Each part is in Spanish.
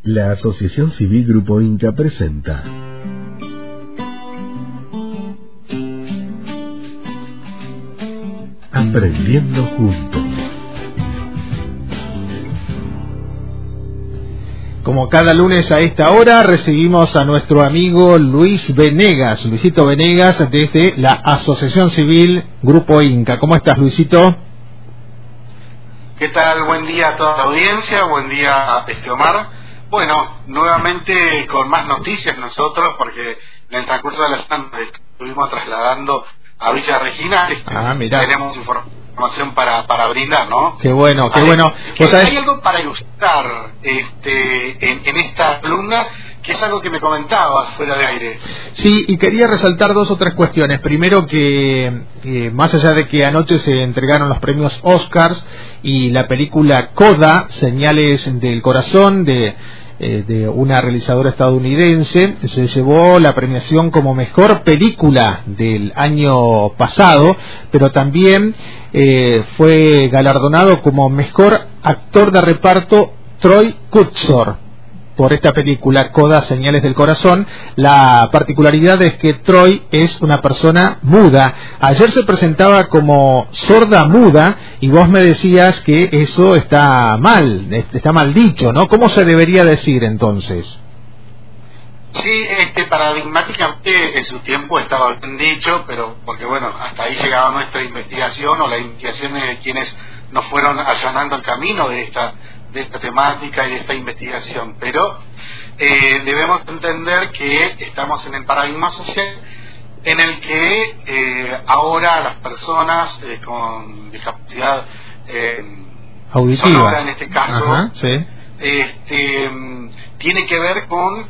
La Asociación Civil Grupo Inca presenta Aprendiendo Juntos. Como cada lunes a esta hora recibimos a nuestro amigo Luis Venegas, Luisito Venegas, desde la Asociación Civil Grupo Inca. ¿Cómo estás, Luisito? ¿Qué tal? Buen día a toda la audiencia, buen día Omar. Bueno, nuevamente con más noticias nosotros, porque en el transcurso de la semana estuvimos trasladando a Villa Regina. Tenemos información para brindar, ¿no? Qué bueno, qué bueno. Hay algo para ilustrar en esta columna, que es algo que me comentabas fuera de aire. Sí, y quería resaltar dos o tres cuestiones. Primero que más allá de que anoche se entregaron los premios Oscars y la película Coda, Señales del Corazón, de una realizadora estadounidense, se llevó la premiación como mejor película del año pasado, pero también fue galardonado como mejor actor de reparto Troy Kotsur por esta película Coda, Señales del Corazón. La particularidad es que Troy es una persona muda. Ayer se presentaba como sorda muda y vos me decías que eso está mal dicho, ¿no? ¿Cómo se debería decir entonces? Sí, paradigmáticamente en su tiempo estaba bien dicho, pero porque bueno, hasta ahí llegaba nuestra investigación o la investigación de quienes nos fueron allanando el camino de esta temática y de esta investigación, pero debemos entender que estamos en el paradigma social en el que ahora las personas con discapacidad auditiva, sonora en este caso, ajá, sí, tiene que ver con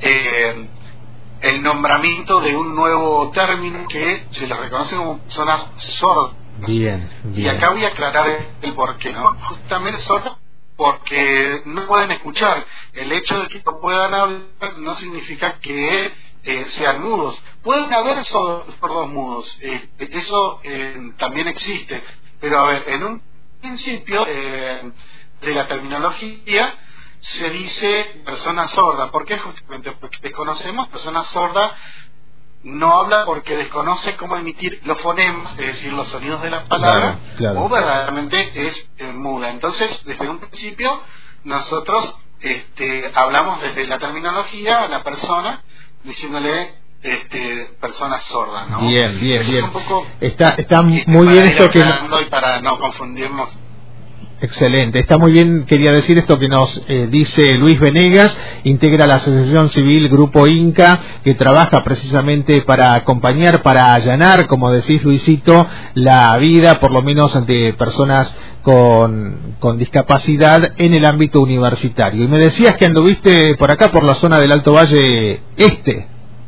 el nombramiento de un nuevo término que se les reconoce como personas sordas. Bien. Y acá voy a aclarar el porqué, ¿no? Justamente sordas porque no pueden escuchar. El hecho de que no puedan hablar no significa que sean mudos. Pueden haber sordos mudos, eso también existe, pero a ver, en un principio de la terminología se dice persona sorda. ¿Por qué? Justamente porque desconocemos. Persona sorda no habla porque desconoce cómo emitir los fonemas, es decir, los sonidos de las palabras, claro. O verdaderamente es muda. Entonces, desde un principio, nosotros hablamos desde la terminología a la persona, diciéndole persona sorda, ¿no? Bien. Es un poco, está muy bien esto que... Y para no confundirnos. Excelente, está muy bien, quería decir esto que nos dice Luis Venegas, integra la Asociación Civil Grupo Inca, que trabaja precisamente para acompañar, para allanar, como decís, Luisito, la vida, por lo menos de personas con discapacidad en el ámbito universitario. Y me decías que anduviste por acá, por la zona del Alto Valle Este.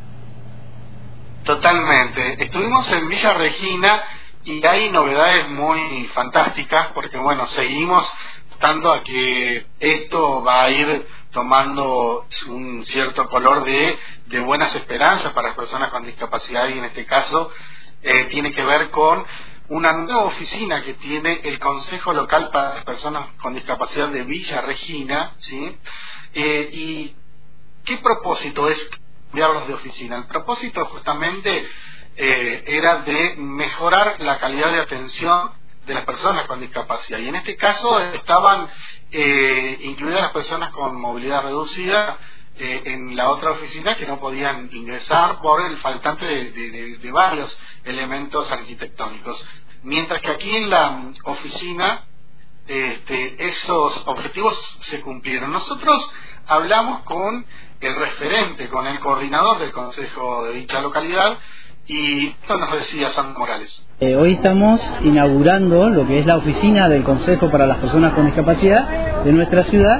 Totalmente, estuvimos en Villa Regina. Y hay novedades muy fantásticas, porque bueno, seguimos estando a que esto va a ir tomando un cierto color de buenas esperanzas para las personas con discapacidad, y en este caso tiene que ver con una nueva oficina que tiene el Consejo Local para las Personas con Discapacidad de Villa Regina, ¿sí? ¿Y qué propósito es cambiarlos de oficina? El propósito justamente era de mejorar la calidad de atención de las personas con discapacidad, y en este caso estaban incluidas las personas con movilidad reducida en la otra oficina, que no podían ingresar por el faltante de varios elementos arquitectónicos, mientras que aquí en la oficina esos objetivos se cumplieron. Nosotros hablamos con el referente, con el coordinador del consejo de dicha localidad, y esto nos decía Sandro Morales. Hoy estamos inaugurando lo que es la oficina del Consejo para las Personas con Discapacidad de nuestra ciudad,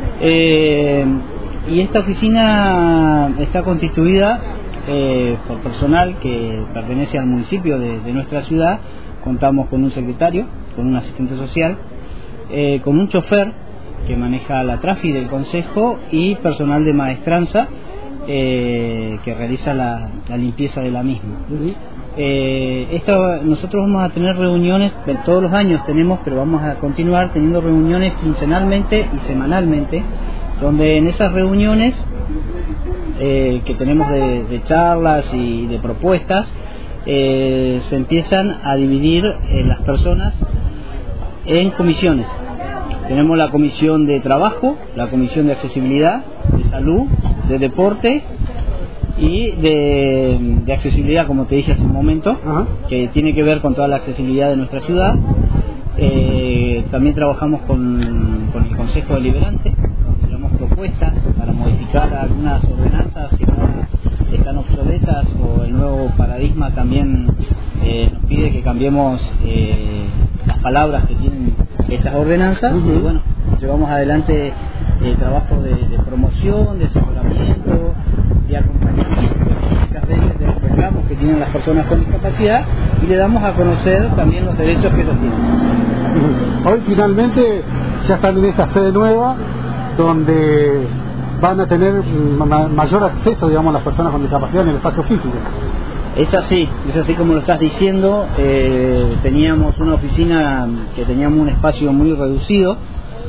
y esta oficina está constituida por personal que pertenece al municipio de nuestra ciudad. Contamos con un secretario, con un asistente social, con un chofer que maneja la tráfico del Consejo, y personal de maestranza que realiza la limpieza de la misma. Nosotros vamos a tener reuniones, todos los años tenemos, pero vamos a continuar teniendo reuniones quincenalmente y semanalmente donde en esas reuniones que tenemos de charlas y de propuestas, se empiezan a dividir las personas en comisiones. Tenemos la comisión de trabajo, la comisión de accesibilidad, de salud, de deporte y de accesibilidad, como te dije hace un momento, que tiene que ver con toda la accesibilidad de nuestra ciudad. También trabajamos con el Consejo Deliberante, donde tenemos propuestas para modificar algunas ordenanzas que están obsoletas, o el nuevo paradigma también nos pide que cambiemos las palabras que tienen estas ordenanzas. Y bueno, llevamos adelante trabajo de promoción, de asesoramiento, de acompañamiento, muchas veces de los reclamos que tienen las personas con discapacidad, y le damos a conocer también los derechos que ellos tienen. Hoy finalmente ya están en esta sede nueva, donde van a tener mayor acceso, digamos, las personas con discapacidad en el espacio físico. Es así como lo estás diciendo. Teníamos una oficina que teníamos un espacio muy reducido,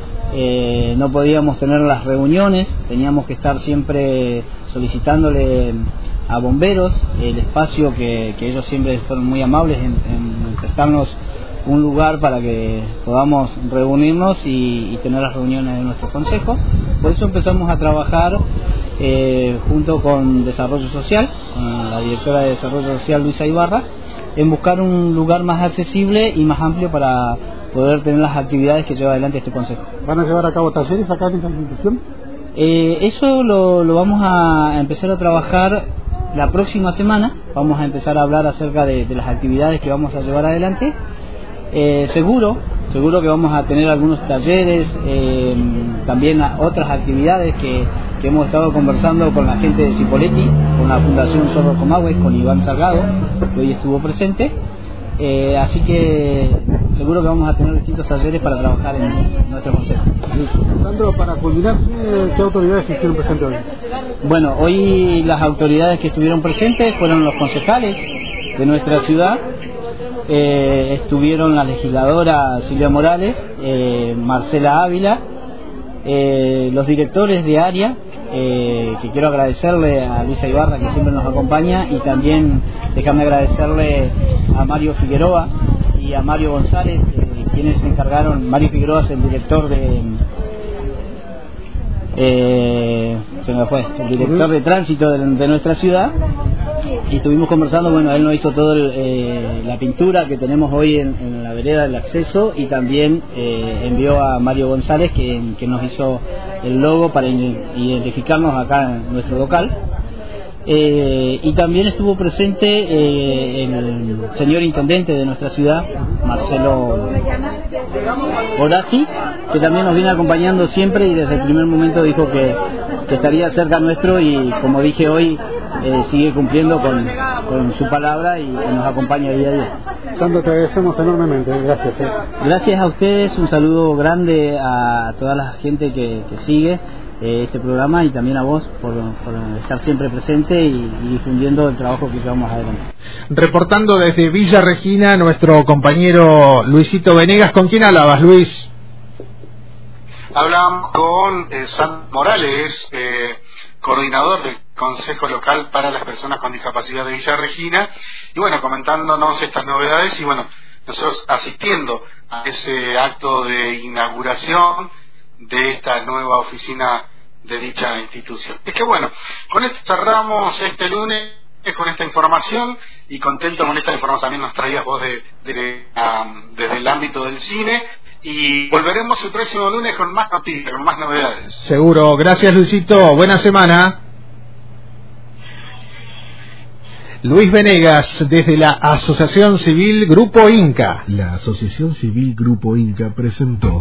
no podíamos tener las reuniones, teníamos que estar siempre solicitándole a bomberos el espacio, que ellos siempre fueron muy amables en prestarnos un lugar para que podamos reunirnos y tener las reuniones de nuestro consejo. Por eso empezamos a trabajar junto con Desarrollo Social, con la directora de Desarrollo Social, Luisa Ibarra, en buscar un lugar más accesible y más amplio para poder tener las actividades que lleva adelante este consejo. ¿Van a llevar a cabo talleres acá en esta institución? Eso lo vamos a empezar a trabajar la próxima semana. Vamos a empezar a hablar acerca de las actividades que vamos a llevar adelante. Seguro que vamos a tener algunos talleres, también otras actividades que hemos estado conversando con la gente de Cipolletti, con la Fundación Sordo Comahue, con Iván Salgado, que hoy estuvo presente. Así que seguro que vamos a tener distintos talleres para trabajar en nuestro consejo. Sandro, para culminar, ¿qué autoridades estuvieron presentes hoy? Bueno, hoy las autoridades que estuvieron presentes fueron los concejales de nuestra ciudad. Estuvieron la legisladora Silvia Morales, Marcela Ávila, los directores de área, que quiero agradecerle a Luisa Ibarra, que siempre nos acompaña, y también déjame agradecerle a Mario Figueroa y a Mario González, quienes se encargaron. Mario Figueroa es el director de tránsito de nuestra ciudad, y estuvimos conversando. Bueno, él nos hizo todo la pintura que tenemos hoy en la vereda del acceso, y también envió a Mario González, que nos hizo el logo para identificarnos acá en nuestro local. Y también estuvo presente el señor intendente de nuestra ciudad, Marcelo Horaci, que también nos viene acompañando siempre, y desde el primer momento dijo que estaría cerca nuestro, y como dije hoy, sigue cumpliendo con su palabra y nos acompaña día a día. Sandro, te agradecemos enormemente, gracias. Gracias a ustedes, un saludo grande a toda la gente que sigue este programa, y también a vos por estar siempre presente y difundiendo el trabajo que llevamos adelante. Reportando desde Villa Regina, nuestro compañero Luisito Venegas. ¿Con quién hablabas, Luis? Hablamos con Sandro Morales, coordinador del Consejo Local para las Personas con Discapacidad de Villa Regina, y bueno, comentándonos estas novedades, y bueno, nosotros asistiendo a ese acto de inauguración de esta nueva oficina de dicha institución. Es que bueno, con esto cerramos este lunes con esta información, y contento con esta información también nos traías vos desde el ámbito del cine, y volveremos el próximo lunes con más noticias, con más novedades. Seguro. Gracias, Luisito, buena semana. Luis Venegas, desde la Asociación Civil Grupo Inca. La Asociación Civil Grupo Inca presentó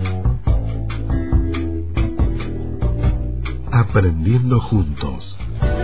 Aprendiendo Juntos.